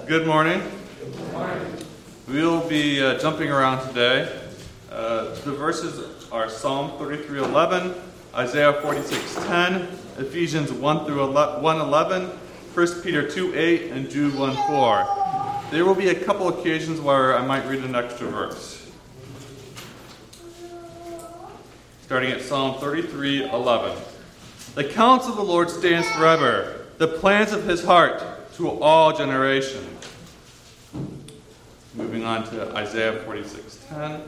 Good morning. Good morning. We'll be jumping around today. The verses are Psalm 33:11, Isaiah 46:10, Ephesians 1:11, 1 Peter 2:8, and Jude 1:4. There will be a couple occasions where I might read an extra verse. Starting at Psalm 33:11. The counsel of the Lord stands forever, the plans of his heart to all generations. Moving on to Isaiah 46:10.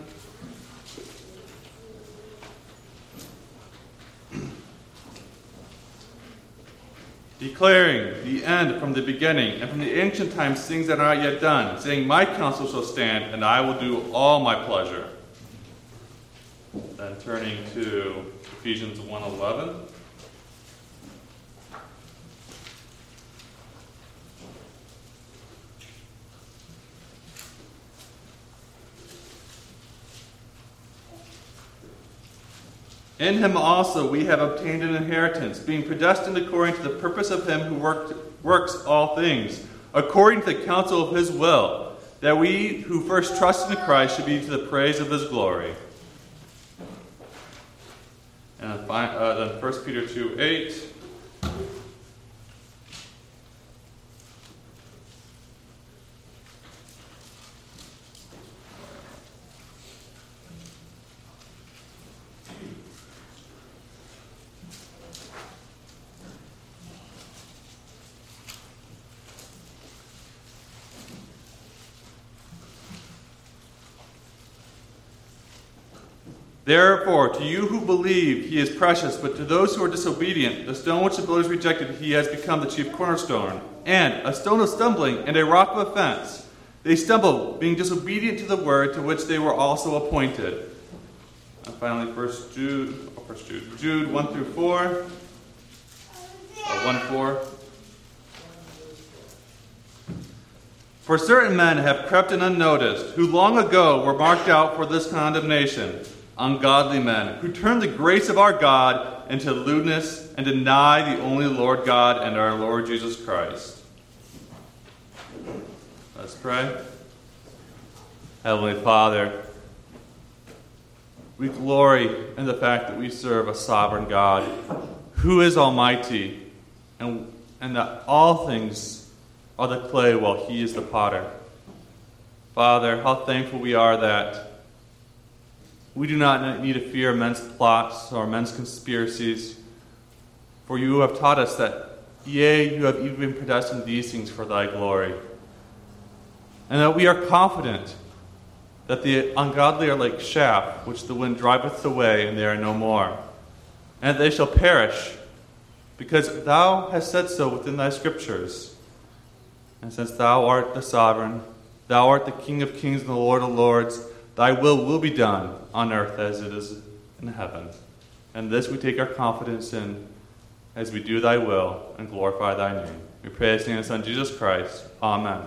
Declaring the end from the beginning, and from the ancient times things that are not yet done, saying, my counsel shall stand, and I will do all my pleasure. Then turning to Ephesians 1:11. In him also we have obtained an inheritance, being predestined according to the purpose of him who works all things, according to the counsel of his will, that we who first trust in Christ should be to the praise of his glory. And then 1 Peter 2:8. Therefore, to you who believe, he is precious, but to those who are disobedient, the stone which the builders rejected, he has become the chief cornerstone, and a stone of stumbling and a rock of offense. They stumble, being disobedient to the word to which they were also appointed. And finally, Jude 1 through 4. 1:4. For certain men have crept in unnoticed, who long ago were marked out for this condemnation. Ungodly men, who turn the grace of our God into lewdness and deny the only Lord God and our Lord Jesus Christ. Let's pray. Heavenly Father, we glory in the fact that we serve a sovereign God who is almighty and that all things are the clay while he is the potter. Father, how thankful we are that we do not need to fear men's plots or men's conspiracies, for you have taught us that, yea, you have even predestined these things for thy glory. And that we are confident that the ungodly are like chaff, which the wind driveth away, and they are no more. And that they shall perish, because thou hast said so within thy scriptures. And since thou art the sovereign, thou art the King of kings and the Lord of lords, thy will be done on earth as it is in heaven. And this we take our confidence in as we do thy will and glorify thy name. We pray this in the Son, Jesus Christ. Amen.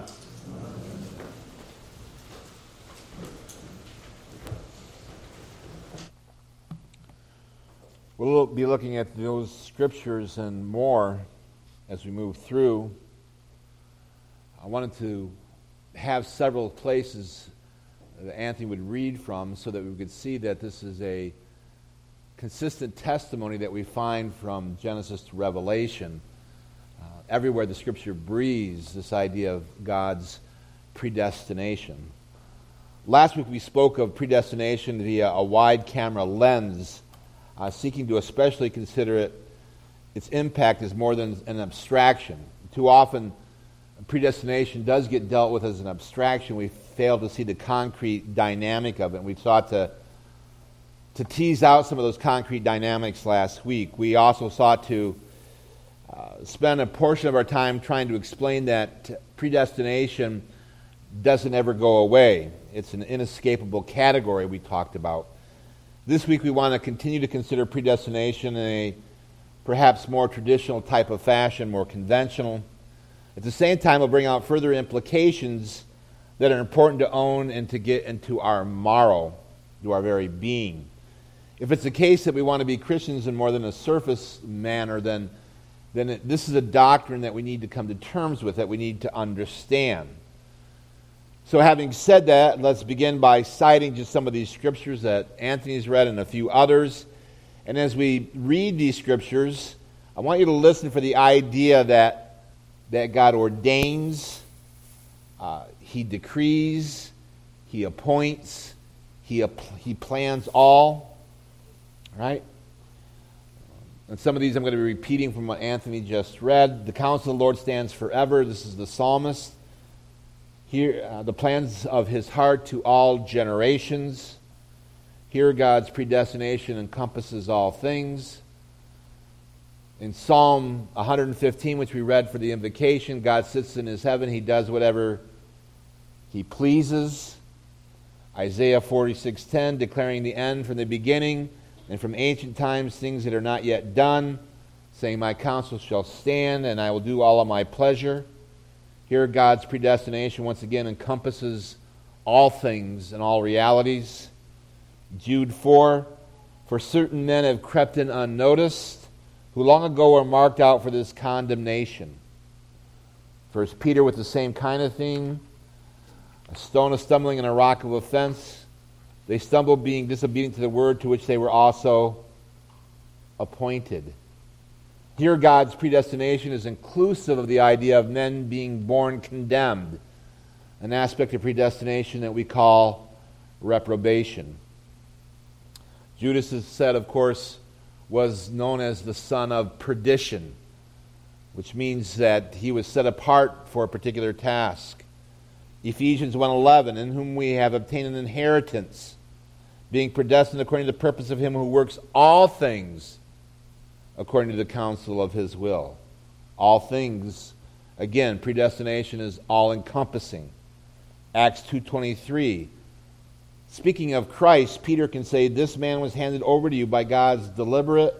We'll be looking at those scriptures and more as we move through. I wanted to have several places that Anthony would read from so that we could see that this is a consistent testimony that we find from Genesis to Revelation. Everywhere the Scripture breathes this idea of God's predestination. Last week we spoke of predestination via a wide camera lens, seeking to especially consider its impact as more than an abstraction. Too often predestination does get dealt with as an abstraction. We fail to see the concrete dynamic of it. And we sought to tease out some of those concrete dynamics last week. We also sought to spend a portion of our time trying to explain that predestination doesn't ever go away. It's an inescapable category we talked about. This week we want to continue to consider predestination in a perhaps more traditional type of fashion, more conventional. At the same time, we'll bring out further implications that are important to own and to get into our marrow, to our very being. If it's the case that we want to be Christians in more than a surface manner, then this is a doctrine that we need to come to terms with, that we need to understand. So having said that, let's begin by citing just some of these scriptures that Anthony's read and a few others. And as we read these scriptures, I want you to listen for the idea that God ordains, He decrees, He appoints, He plans all. Right? And some of these I'm going to be repeating from what Anthony just read. The counsel of the Lord stands forever. This is the psalmist. Here, the plans of His heart to all generations. Here, God's predestination encompasses all things. In Psalm 115, which we read for the invocation, God sits in His heaven. He does whatever He pleases. Isaiah 46:10, declaring the end from the beginning, and from ancient times things that are not yet done, saying, my counsel shall stand, and I will do all of my pleasure. Here, God's predestination once again encompasses all things and all realities. Jude 4, for certain men have crept in unnoticed, who long ago were marked out for this condemnation. 1 Peter with the same kind of theme. A stone of stumbling and a rock of offense. They stumble being disobedient to the word to which they were also appointed. Here, God's predestination is inclusive of the idea of men being born condemned, an aspect of predestination that we call reprobation. Judas is said, of course, was known as the son of perdition, which means that he was set apart for a particular task. Ephesians 1:11, in whom we have obtained an inheritance, being predestined according to the purpose of Him who works all things according to the counsel of His will. All things, again, predestination is all-encompassing. Acts 2:23, speaking of Christ, Peter can say, this man was handed over to you by God's deliberate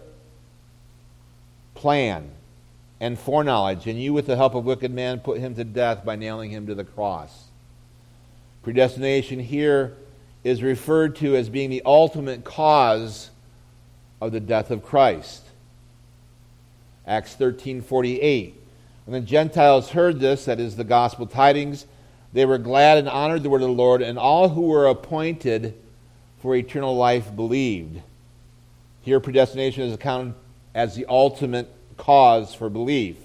plan and foreknowledge, and you with the help of wicked men put him to death by nailing him to the cross. Predestination here is referred to as being the ultimate cause of the death of Christ. Acts 13:48. When the Gentiles heard this, that is the gospel tidings, they were glad and honored the word of the Lord, and all who were appointed for eternal life believed. Here, predestination is accounted as the ultimate cause for belief.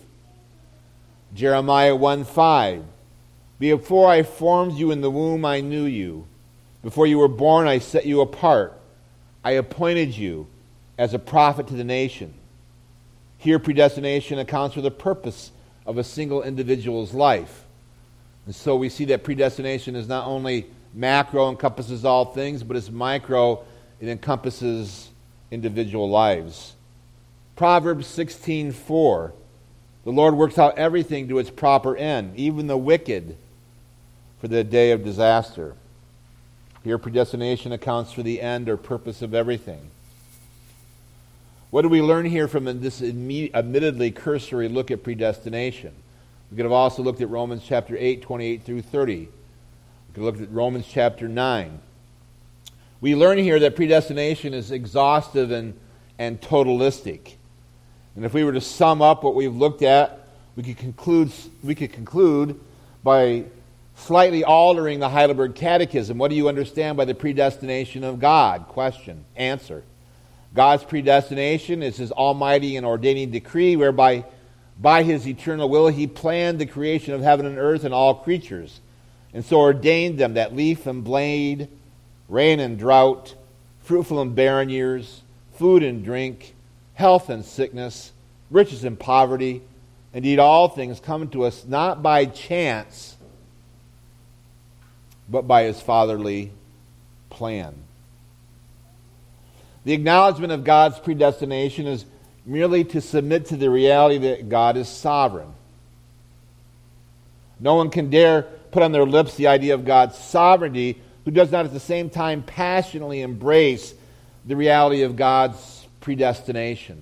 Jeremiah 1:5. Before I formed you in the womb, I knew you. Before you were born, I set you apart. I appointed you as a prophet to the nation. Here, predestination accounts for the purpose of a single individual's life. And so we see that predestination is not only macro, encompasses all things, but it's micro, it encompasses individual lives. Proverbs 16:4. The Lord works out everything to its proper end, even the wicked for the day of disaster. Here, predestination accounts for the end or purpose of everything. What do we learn here from this admittedly cursory look at predestination? We could have also looked at Romans chapter 8, 28 through 30. We could have looked at Romans chapter 9. We learn here that predestination is exhaustive and totalistic. And if we were to sum up what we've looked at, we could conclude by slightly altering the Heidelberg Catechism. What do you understand by the predestination of God? Question. Answer. God's predestination is His almighty and ordaining decree whereby by His eternal will He planned the creation of heaven and earth and all creatures, and so ordained them that leaf and blade, rain and drought, fruitful and barren years, food and drink, health and sickness, riches and poverty, indeed all things come to us not by chance, but by His fatherly plan. The acknowledgement of God's predestination is merely to submit to the reality that God is sovereign. No one can dare put on their lips the idea of God's sovereignty who does not at the same time passionately embrace the reality of God's predestination.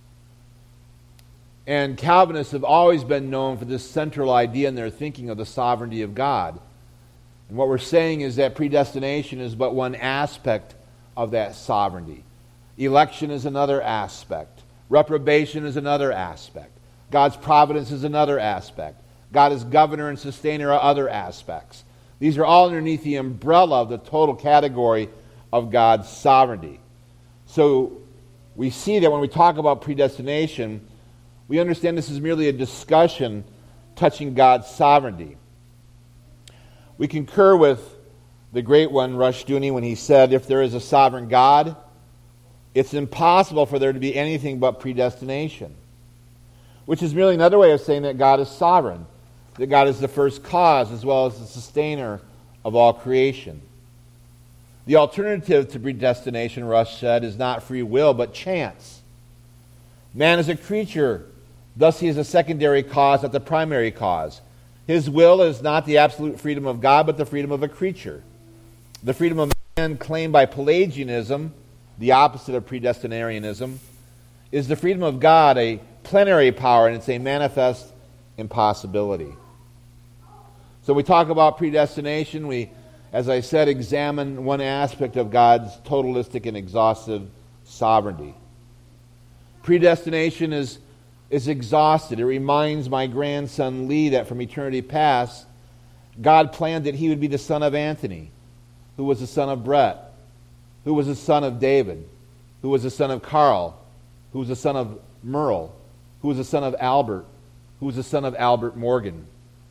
And Calvinists have always been known for this central idea in their thinking of the sovereignty of God. And what we're saying is that predestination is but one aspect of that sovereignty. Election is another aspect. Reprobation is another aspect. God's providence is another aspect. God is governor and sustainer are other aspects. These are all underneath the umbrella of the total category of God's sovereignty. So we see that when we talk about predestination, we understand this is merely a discussion touching God's sovereignty. We concur with the great one, Rushdoony, when he said, if there is a sovereign God, it's impossible for there to be anything but predestination. Which is merely another way of saying that God is sovereign, that God is the first cause as well as the sustainer of all creation. The alternative to predestination, Rush said, is not free will, but chance. Man is a creature, thus he is a secondary cause, not the primary cause. His will is not the absolute freedom of God, but the freedom of a creature. The freedom of man claimed by Pelagianism, the opposite of predestinarianism, is the freedom of God, a plenary power, and it's a manifest impossibility. So we talk about predestination. We, as I said, examine one aspect of God's totalistic and exhaustive sovereignty. Predestination is exhausted. It reminds my grandson Lee that from eternity past, God planned that he would be the son of Anthony, who was the son of Brett, who was the son of David, who was the son of Carl, who was the son of Merle, who was the son of Albert, who was the son of Albert Morgan.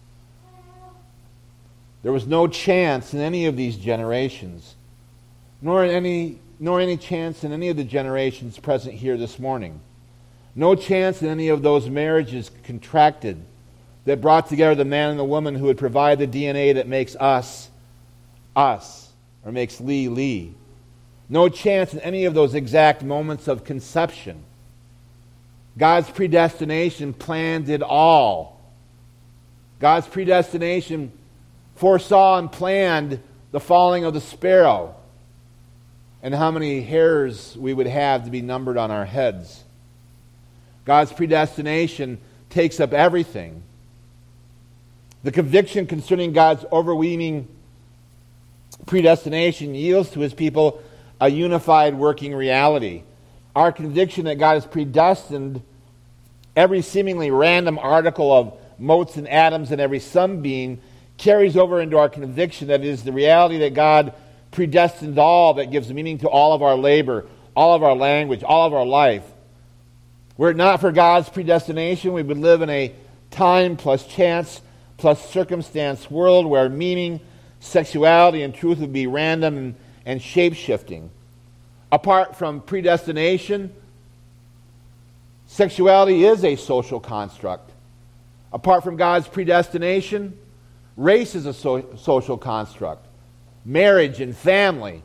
There was no chance in any of these generations, nor any chance in any of the generations present here this morning. No chance in any of those marriages contracted that brought together the man and the woman who would provide the DNA that makes us, or makes Lee. No chance in any of those exact moments of conception. God's predestination planned it all. God's predestination foresaw and planned the falling of the sparrow and how many hairs we would have to be numbered on our heads. God's predestination takes up everything. The conviction concerning God's overweening predestination yields to his people a unified working reality. Our conviction that God has predestined every seemingly random article of motes and atoms and every sunbeam carries over into our conviction that it is the reality that God predestined all that gives meaning to all of our labor, all of our language, all of our life. Were it not for God's predestination, we would live in a time plus chance plus circumstance world where meaning, sexuality, and truth would be random and shape-shifting. Apart from predestination, sexuality is a social construct. Apart from God's predestination, race is a social construct. Marriage and family,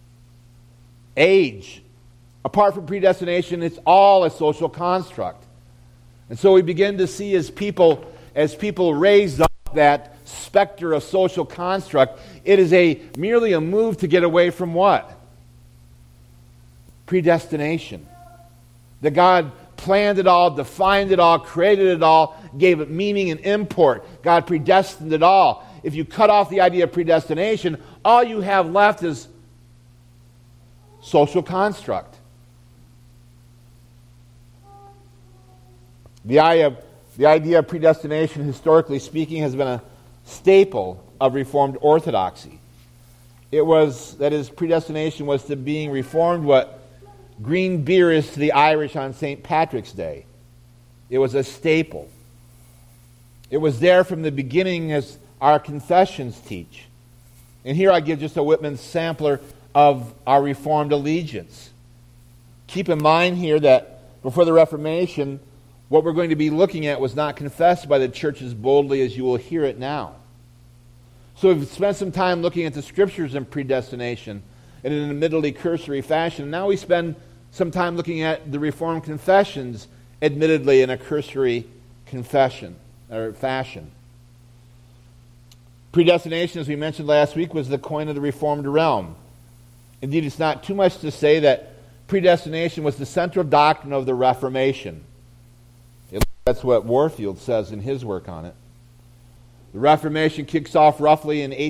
age. Apart from predestination, it's all a social construct. And so we begin to see as people raise up that specter of social construct, it is merely a move to get away from what? Predestination. That God planned it all, defined it all, created it all, gave it meaning and import. God predestined it all. If you cut off the idea of predestination, all you have left is social construct. The idea of predestination, historically speaking, has been a staple of Reformed orthodoxy. Predestination was to being Reformed what green beer is to the Irish on St. Patrick's Day. It was a staple. It was there from the beginning, as our confessions teach. And here I give just a Whitman sampler of our Reformed allegiance. Keep in mind here that before the Reformation, what we're going to be looking at was not confessed by the church as boldly as you will hear it now. So we've spent some time looking at the Scriptures and predestination in an admittedly cursory fashion. Now we spend some time looking at the Reformed confessions, admittedly in a cursory fashion. Predestination, as we mentioned last week, was the coin of the Reformed realm. Indeed, it's not too much to say that predestination was the central doctrine of the Reformation. That's what Warfield says in his work on it. The Reformation kicks off roughly in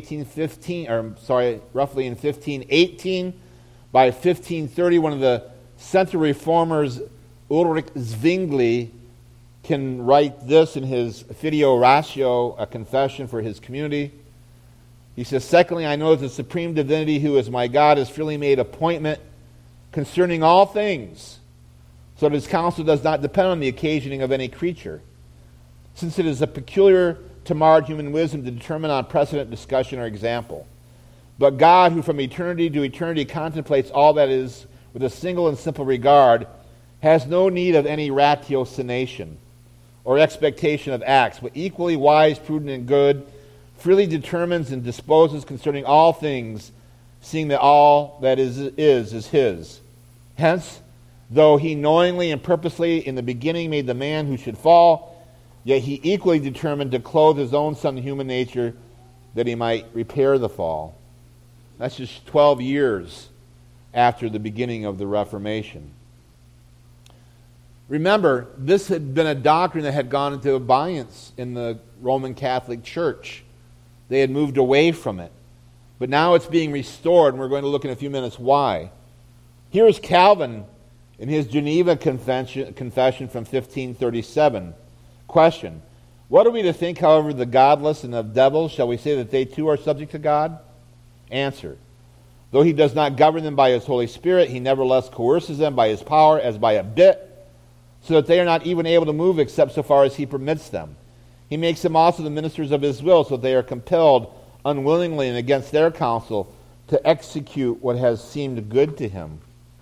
1518. By 1530, one of the central reformers, Ulrich Zwingli, can write this in his Fide Ratio, a confession for his community. He says, secondly, I know that the supreme divinity who is my God has freely made appointment concerning all things, so that his counsel does not depend on the occasioning of any creature, since it is a peculiar to marred human wisdom to determine on precedent, discussion, or example. But God, who from eternity to eternity contemplates all that is with a single and simple regard, has no need of any ratiocination or expectation of acts, but equally wise, prudent, and good, freely determines and disposes concerning all things, seeing that all that is his. Hence, though he knowingly and purposely in the beginning made the man who should fall, yet he equally determined to clothe his own son in human nature that he might repair the fall. That's just 12 years after the beginning of the Reformation. Remember, this had been a doctrine that had gone into abeyance in the Roman Catholic Church. They had moved away from it. But now it's being restored, and we're going to look in a few minutes why. Here is Calvin in his Geneva Confession from 1537. Question: what are we to think, however, of the godless and of devils? Shall we say that they too are subject to God? Answer: though he does not govern them by his Holy Spirit, he nevertheless coerces them by his power as by a bit, so that they are not even able to move except so far as he permits them. He makes them also the ministers of his will, so that they are compelled unwillingly and against their counsel to execute what has seemed good to him.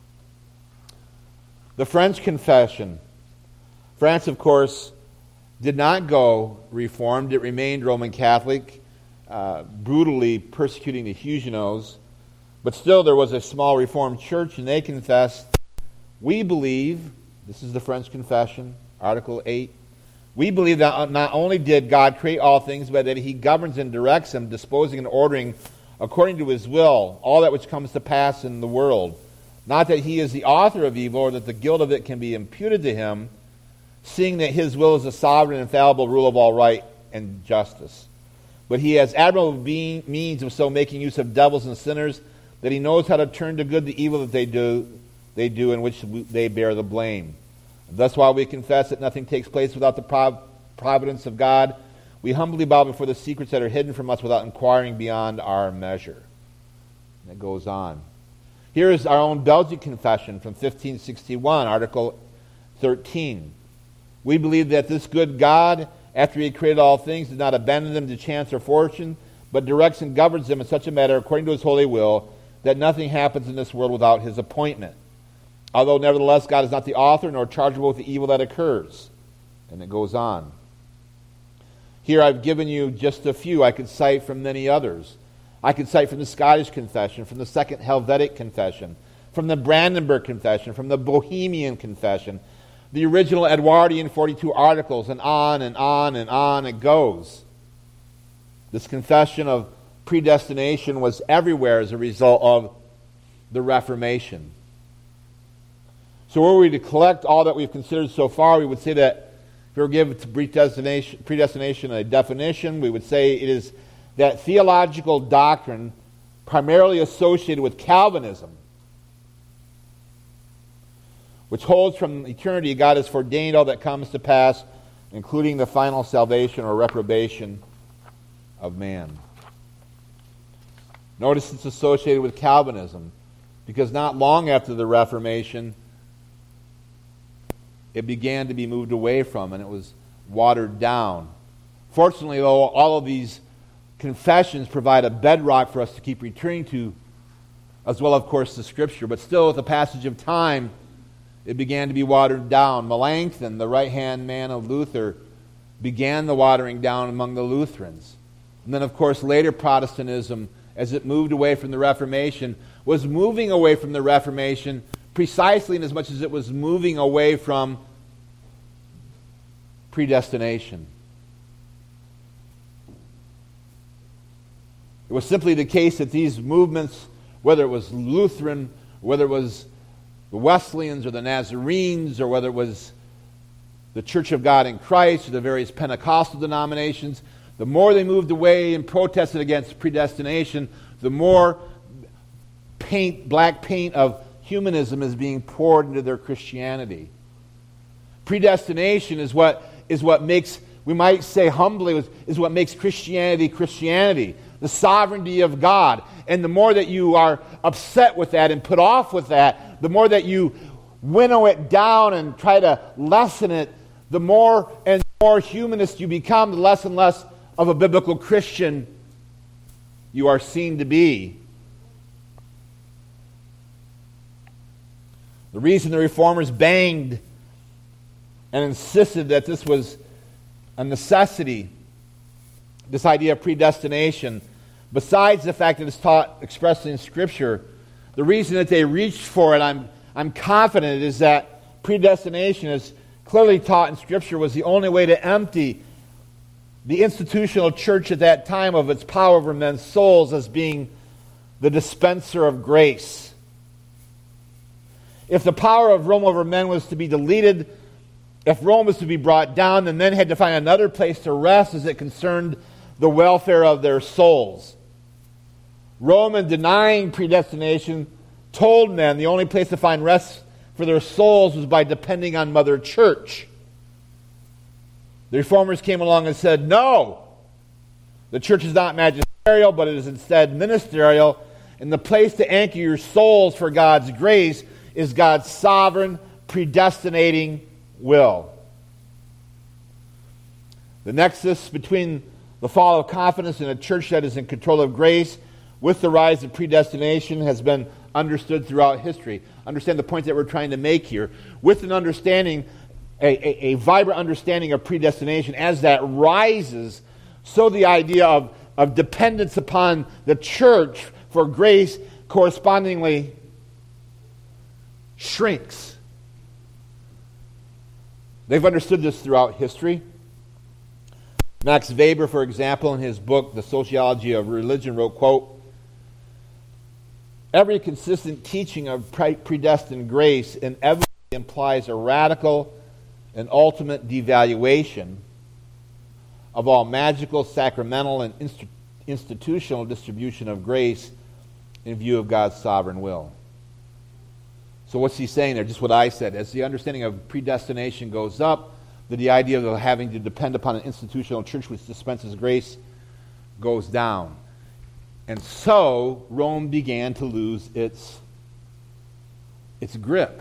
The French Confession. France, of course, did not go Reformed. It remained Roman Catholic, brutally persecuting the Huguenots. But still there was a small Reformed church, and they confessed, we believe, this is the French Confession, Article 8, we believe that not only did God create all things, but that he governs and directs them, disposing and ordering according to his will all that which comes to pass in the world. Not that he is the author of evil, or that the guilt of it can be imputed to him, seeing that his will is the sovereign, infallible rule of all right and justice. But he has admirable means of so making use of devils and sinners, that he knows how to turn to good the evil that they do in which they bear the blame. Thus, while we confess that nothing takes place without the providence of God, we humbly bow before the secrets that are hidden from us without inquiring beyond our measure. And it goes on. Here is our own Belgic Confession from 1561, Article 13. We believe that this good God, after he had created all things, did not abandon them to chance or fortune, but directs and governs them in such a manner according to his holy will, that nothing happens in this world without his appointment. Although nevertheless God is not the author nor chargeable with the evil that occurs. And it goes on. Here I've given you just a few. I could cite from many others. I could cite from the Scottish Confession, from the Second Helvetic Confession, from the Brandenburg Confession, from the Bohemian Confession, the original Edwardian 42 Articles, and on and on and on it goes. This confession of predestination was everywhere as a result of the Reformation. So were we to collect all that we've considered so far, we would say that if we were given predestination a definition, we would say it is that theological doctrine primarily associated with Calvinism, which holds from eternity God has ordained all that comes to pass, including the final salvation or reprobation of man. Notice it's associated with Calvinism, because not long after the Reformation, it began to be moved away from, and it was watered down. Fortunately, though, all of these confessions provide a bedrock for us to keep returning to, as well, of course, the Scripture. But still, with the passage of time, it began to be watered down. Melanchthon, the right-hand man of Luther, began the watering down among the Lutherans. And then, of course, later Protestantism, as it moved away from the Reformation, was moving away from the Reformation precisely in as much as it was moving away from predestination. It was simply the case that these movements, whether it was Lutheran, whether it was the Wesleyans or the Nazarenes, or whether it was the Church of God in Christ or the various Pentecostal denominations, the more they moved away and protested against predestination, the more black paint of humanism is being poured into their Christianity. Predestination is what makes, we might say humbly, is what makes Christianity Christianity. the sovereignty of God. And the more that you are upset with that and put off with that, the more that you winnow it down and try to lessen it, the more and more humanist you become, the less and less of a biblical Christian you are seen to be. The reason the Reformers banged and insisted that this was a necessity, this idea of predestination, besides the fact that it's taught expressly in Scripture, the reason that they reached for it, I'm confident, is that predestination, as clearly taught in Scripture, was the only way to empty the institutional church at that time of its power over men's souls as being the dispenser of grace. If the power of Rome over men was to be deleted, if Rome was to be brought down, then men had to find another place to rest as it concerned the welfare of their souls. Rome, in denying predestination, told men the only place to find rest for their souls was by depending on Mother Church. The Reformers came along and said, no, the church is not magisterial, but it is instead ministerial, and the place to anchor your souls for God's grace is God's sovereign, predestinating will. The nexus between the fall of confidence in a church that is in control of grace with the rise of predestination has been understood throughout history. Understand the point that we're trying to make here. With an understanding, a vibrant understanding of predestination, as that rises, so the idea of dependence upon the church for grace correspondingly shrinks. They've understood this throughout history. Max Weber, for example, in his book, The Sociology of Religion, wrote, quote, "Every consistent teaching of predestined grace inevitably implies a radical and ultimate devaluation of all magical, sacramental, and institutional distribution of grace in view of God's sovereign will." So what's he saying there? Just what I said. As the understanding of predestination goes up, the idea of having to depend upon an institutional church which dispenses grace goes down. And so Rome began to lose its grip.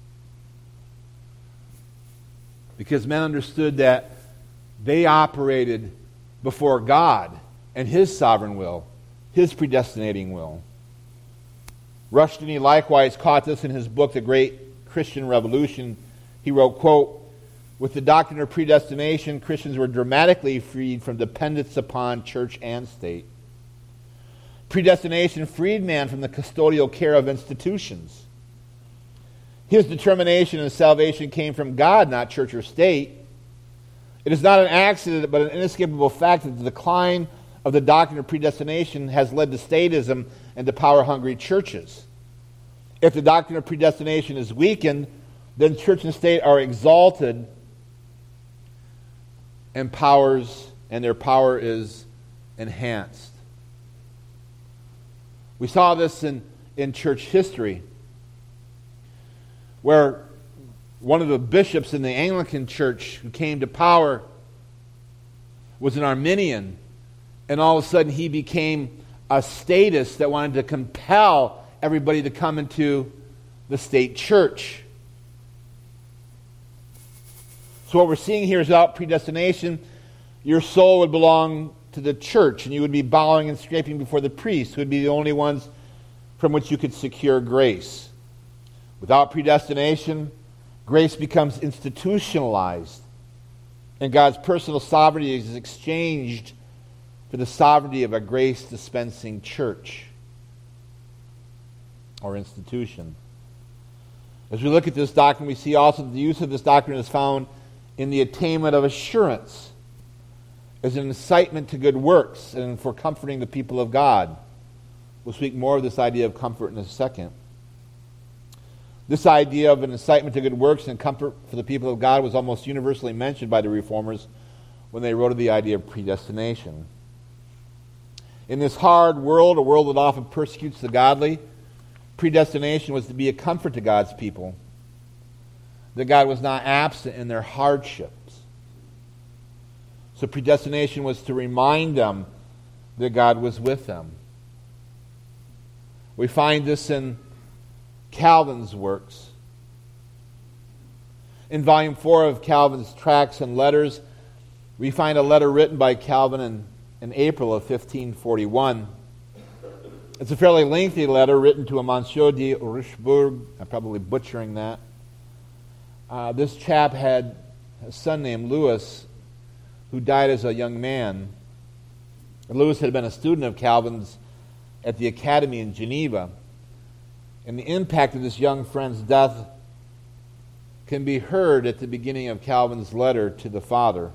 Because men understood that they operated before God and His sovereign will, His predestinating will. Rushdoony likewise caught this in his book, The Great Christian Revolution. He wrote, quote, "With the doctrine of predestination, Christians were dramatically freed from dependence upon church and state. Predestination freed man from the custodial care of institutions. His determination and salvation came from God, not church or state. It is not an accident, but an inescapable fact that the decline of the doctrine of predestination has led to statism and to power-hungry churches. If the doctrine of predestination is weakened, then church and state are exalted, and their power is enhanced." We saw this in church history, where one of the bishops in the Anglican Church who came to power was an Arminian, and all of a sudden he became a statist that wanted to compel everybody to come into the state church. So what we're seeing here is without predestination, your soul would belong to the church, and you would be bowing and scraping before the priests, who would be the only ones from which you could secure grace. Without predestination, grace becomes institutionalized, and God's personal sovereignty is exchanged for the sovereignty of a grace-dispensing church or institution. As we look at this doctrine, we see also that the use of this doctrine is found in the attainment of assurance as an incitement to good works and for comforting the people of God. We'll speak more of this idea of comfort in a second. This idea of an incitement to good works and comfort for the people of God was almost universally mentioned by the Reformers when they wrote of the idea of predestination. In this hard world, a world that often persecutes the godly, predestination was to be a comfort to God's people, that God was not absent in their hardships. So predestination was to remind them that God was with them. We find this in Calvin's works. In Volume 4 of Calvin's Tracts and Letters, we find a letter written by Calvin in April of 1541. It's a fairly lengthy letter written to a Monsieur de Richebourg. I'm probably butchering that. This chap had a son named Louis who died as a young man. Louis had been a student of Calvin's at the Academy in Geneva. And the impact of this young friend's death can be heard at the beginning of Calvin's letter to the father.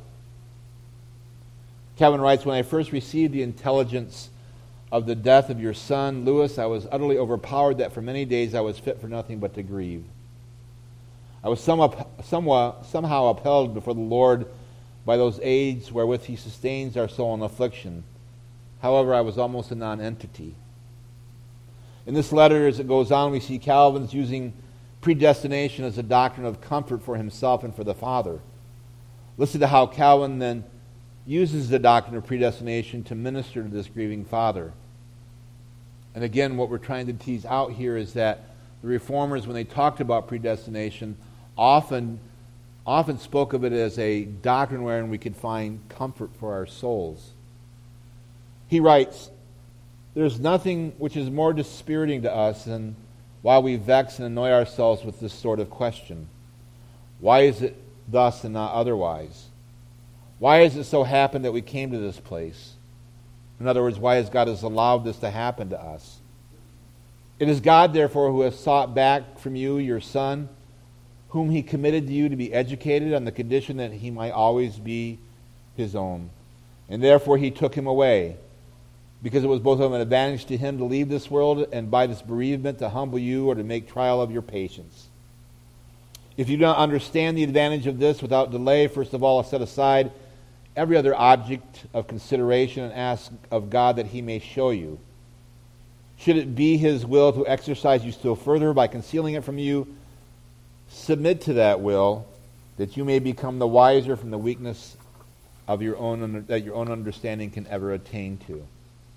Calvin writes, "When I first received the intelligence of the death of your son, Louis, I was utterly overpowered that for many days I was fit for nothing but to grieve. I was somehow upheld before the Lord by those aids wherewith he sustains our soul in affliction. However, I was almost a non-entity." In this letter, as it goes on, we see Calvin's using predestination as a doctrine of comfort for himself and for the father. Listen to how Calvin then uses the doctrine of predestination to minister to this grieving father. And again, what we're trying to tease out here is that the Reformers, when they talked about predestination, often spoke of it as a doctrine wherein we could find comfort for our souls. He writes, "There's nothing which is more dispiriting to us than while we vex and annoy ourselves with this sort of question. Why is it thus and not otherwise? Why has it so happened that we came to this place? In other words, why has God allowed this to happen to us? It is God, therefore, who has sought back from you your son, whom he committed to you to be educated on the condition that he might always be his own. And therefore he took him away, because it was both of an advantage to him to leave this world and by this bereavement to humble you or to make trial of your patience. If you do not understand the advantage of this, without delay, first of all, set aside every other object of consideration and ask of God that he may show you. Should it be his will to exercise you still further by concealing it from you, submit to that will, that you may become the wiser from the weakness of your own that your own understanding can ever attain to." In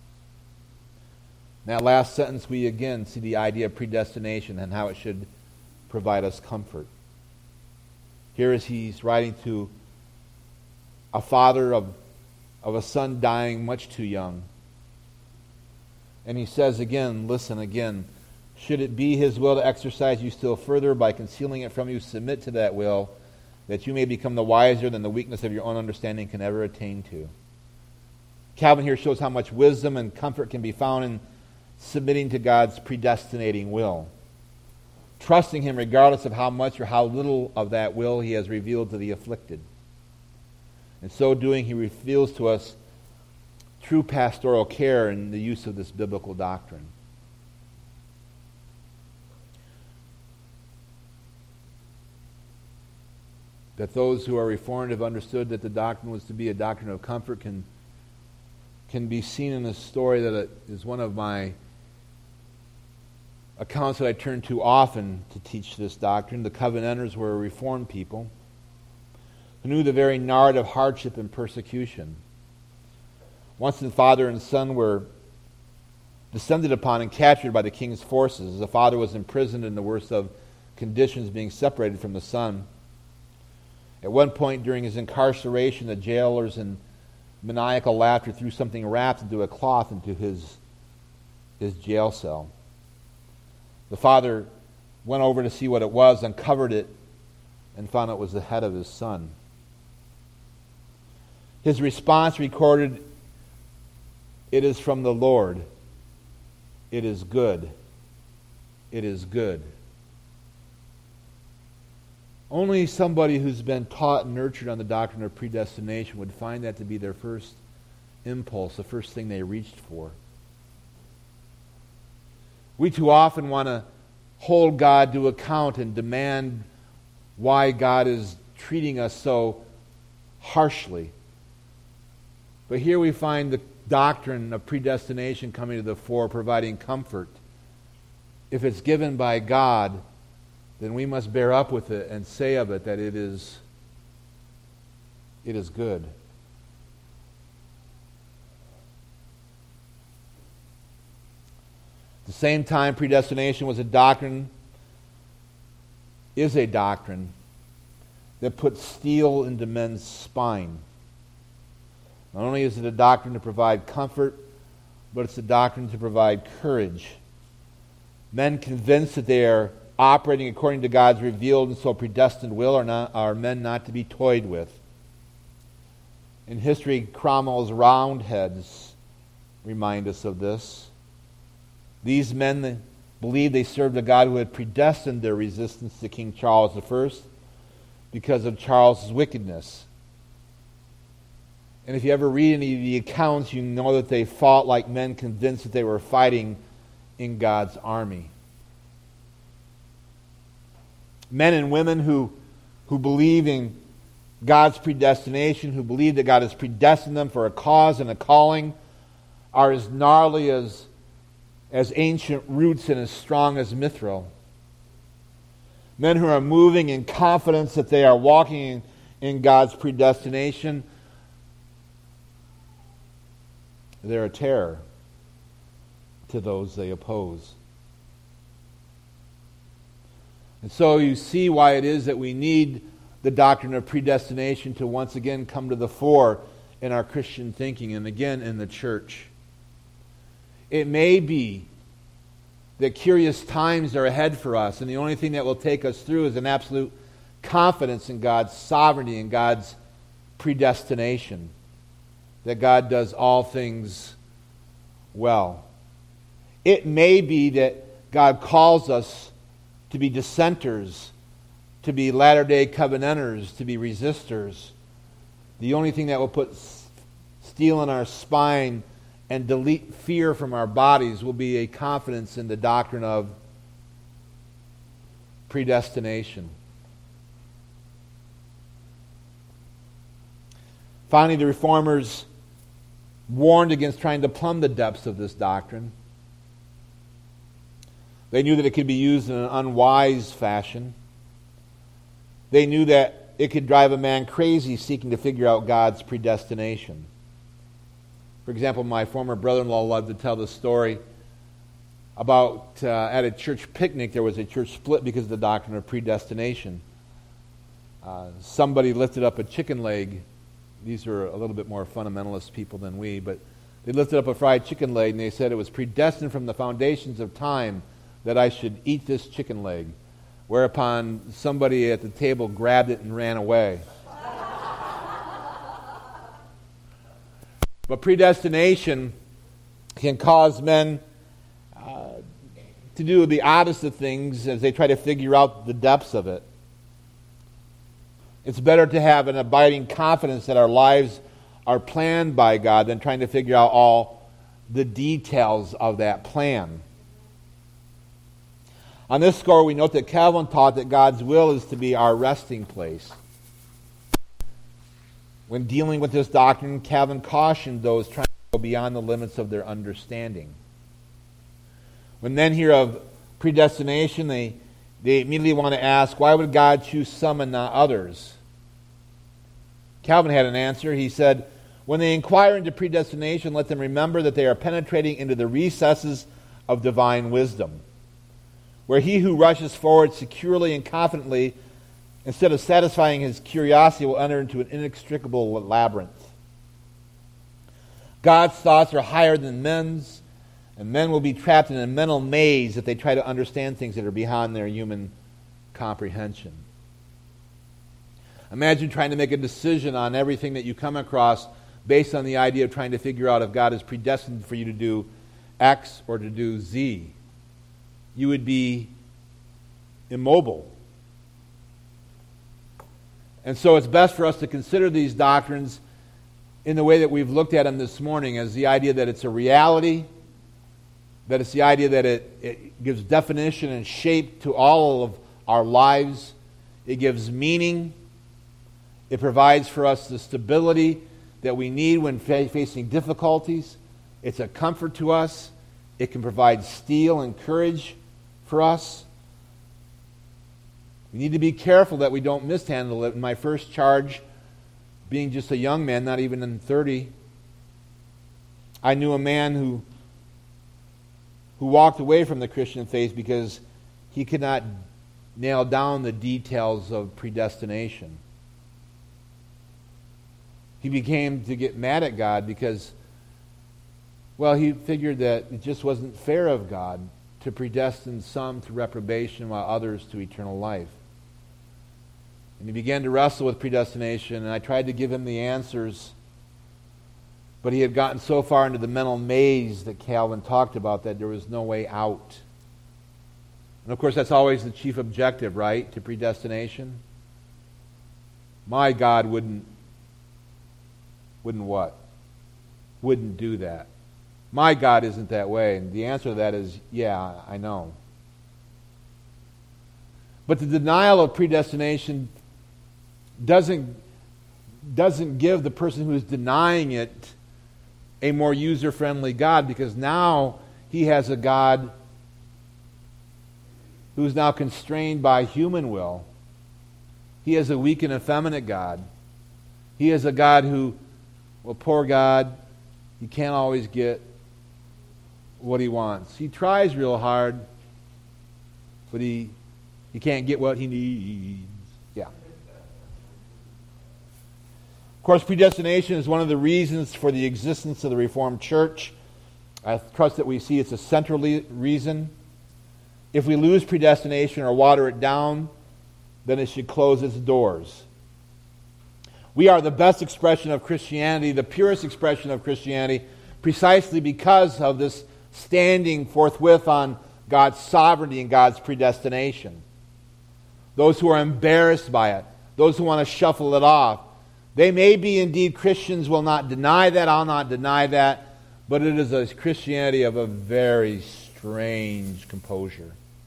that last sentence, we again see the idea of predestination and how it should provide us comfort. Here as he's writing to a father of a son dying much too young. And he says again, listen again, should it be his will to exercise you still further by concealing it from you, submit to that will, that you may become the wiser than the weakness of your own understanding can ever attain to. Calvin here shows how much wisdom and comfort can be found in submitting to God's predestinating will, trusting him regardless of how much or how little of that will he has revealed to the afflicted. In so doing, he reveals to us true pastoral care in the use of this biblical doctrine. That those who are Reformed have understood that the doctrine was to be a doctrine of comfort can be seen in a story that is one of my accounts that I turn to often to teach this doctrine. The Covenanters were a Reformed people who knew the very nard of hardship and persecution. Once the father and son were descended upon and captured by the king's forces. The father was imprisoned in the worst of conditions, being separated from the son. At one point during his incarceration, the jailers in maniacal laughter threw something wrapped into a cloth into his jail cell. The father went over to see what it was, uncovered it, and found it was the head of his son. His response recorded, "It is from the Lord. It is good. It is good." Only somebody who's been taught and nurtured on the doctrine of predestination would find that to be their first impulse, the first thing they reached for. We too often want to hold God to account and demand why God is treating us so harshly. But here we find the doctrine of predestination coming to the fore, providing comfort. If it's given by God, then we must bear up with it and say of it that it is good. the same time, predestination is a doctrine that puts steel into men's spine. Not only is it a doctrine to provide comfort, but it's a doctrine to provide courage. Men convinced that they are operating according to God's revealed and so predestined will are men not to be toyed with. In history, Cromwell's Roundheads remind us of this. These men believed they served a God who had predestined their resistance to King Charles I because of Charles's wickedness. And if you ever read any of the accounts, you know that they fought like men convinced that they were fighting in God's army. Men and women who believe in God's predestination, who believe that God has predestined them for a cause and a calling, are as gnarly as ancient roots and as strong as mithril. Men who are moving in confidence that they are walking in God's predestination, they're a terror to those they oppose. And so you see why it is that we need the doctrine of predestination to once again come to the fore in our Christian thinking and again in the church. It may be that curious times are ahead for us, and the only thing that will take us through is an absolute confidence in God's sovereignty and God's predestination, that God does all things well. It may be that God calls us to be dissenters, to be Latter-day Covenanters, to be resistors. The only thing that will put steel in our spine and delete fear from our bodies will be a confidence in the doctrine of predestination. Finally, the Reformers warned against trying to plumb the depths of this doctrine. They knew that it could be used in an unwise fashion. They knew that it could drive a man crazy seeking to figure out God's predestination. For example, my former brother-in-law loved to tell the story about at a church picnic there was a church split because of the doctrine of predestination. Somebody lifted up a chicken leg. These are a little bit more fundamentalist people than we, but they lifted up a fried chicken leg and they said it was predestined from the foundations of time that I should eat this chicken leg. Whereupon somebody at the table grabbed it and ran away. But predestination can cause men to do the oddest of things as they try to figure out the depths of it. It's better to have an abiding confidence that our lives are planned by God than trying to figure out all the details of that plan. On this score, we note that Calvin taught that God's will is to be our resting place. When dealing with this doctrine, Calvin cautioned those trying to go beyond the limits of their understanding. When men hear of predestination, they immediately want to ask, why would God choose some and not others? Calvin had an answer. He said, when they inquire into predestination, let them remember that they are penetrating into the recesses of divine wisdom, where he who rushes forward securely and confidently, instead of satisfying his curiosity, will enter into an inextricable labyrinth. God's thoughts are higher than men's, and men will be trapped in a mental maze if they try to understand things that are beyond their human comprehension. Imagine trying to make a decision on everything that you come across based on the idea of trying to figure out if God is predestined for you to do X or to do Z. You would be immobile. And so it's best for us to consider these doctrines in the way that we've looked at them this morning, as the idea that it's a reality, that it's the idea that it gives definition and shape to all of our lives. It gives meaning. It provides for us the stability that we need when facing difficulties. It's a comfort to us. It can provide steel and courage for us. We need to be careful that we don't mishandle it. In my first charge, being just a young man, not even in 30, I knew a man who who walked away from the Christian faith because he could not nail down the details of predestination. He began to get mad at God because, well, he figured that it just wasn't fair of God to predestine some to reprobation while others to eternal life. And he began to wrestle with predestination, and I tried to give him the answers, but he had gotten so far into the mental maze that Calvin talked about that there was no way out. And of course, that's always the chief objective, right, to predestination. My God wouldn't what? Wouldn't do that. My God isn't that way. And the answer to that is, yeah, I know. But the denial of predestination doesn't give the person who is denying it a more user-friendly God, because now he has a God who is now constrained by human will. He is a weak and effeminate God. He is a God who, well, poor God, he can't always get what he wants. He tries real hard, but he can't get what he needs. Yeah. Of course, predestination is one of the reasons for the existence of the Reformed Church. I trust that we see it's a central reason. If we lose predestination or water it down, then it should close its doors. We are the best expression of Christianity, the purest expression of Christianity, precisely because of this standing forthwith on God's sovereignty and God's predestination. Those who are embarrassed by it, those who want to shuffle it off, they may be indeed Christians, will not deny that, I'll not deny that, but it is a Christianity of a very strange composure.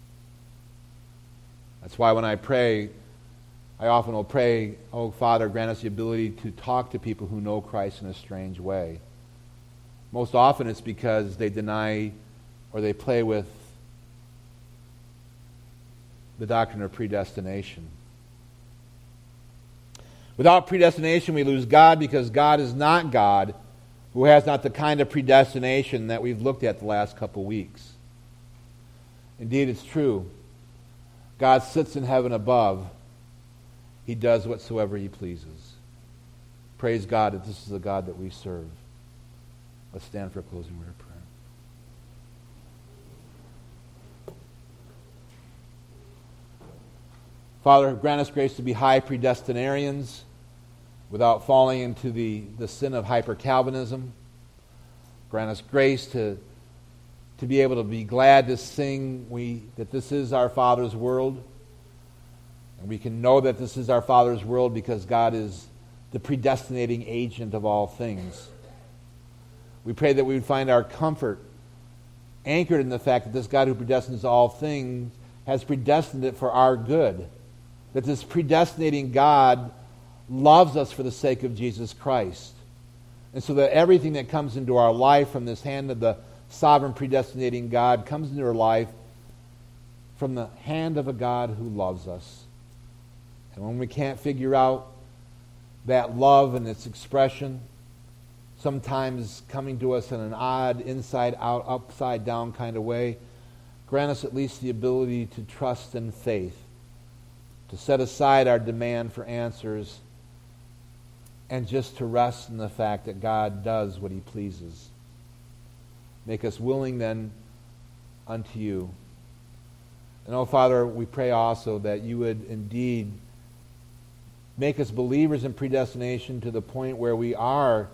That's why when I pray, I often will pray, oh, Father, grant us the ability to talk to people who know Christ in a strange way. Most often it's because they deny or they play with the doctrine of predestination. Without predestination, we lose God, because God is not God who has not the kind of predestination that we've looked at the last couple weeks. Indeed, it's true. God sits in heaven above. He does whatsoever he pleases. Praise God that this is the God that we serve. Let's stand for a closing word of prayer. Father, grant us grace to be high predestinarians without falling into the sin of hyper-Calvinism. Grant us grace to be able to be glad to sing that this is our Father's world. And we can know that this is our Father's world because God is the predestinating agent of all things. We pray that we would find our comfort anchored in the fact that this God who predestines all things has predestined it for our good. That this predestinating God loves us for the sake of Jesus Christ. And so that everything that comes into our life from this hand of the sovereign predestinating God comes into our life from the hand of a God who loves us. And when we can't figure out that love and its expression, sometimes coming to us in an odd, inside-out, upside-down kind of way, grant us at least the ability to trust in faith, to set aside our demand for answers, and just to rest in the fact that God does what he pleases. Make us willing then unto you. And, oh, Father, we pray also that you would indeed make us believers in predestination to the point where we are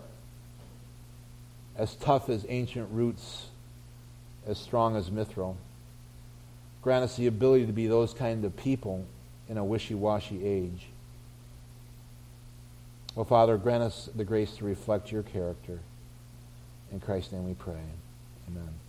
as tough as ancient roots, as strong as mithril. Grant us the ability to be those kind of people in a wishy-washy age. Oh, Father, grant us the grace to reflect your character. In Christ's name we pray. Amen.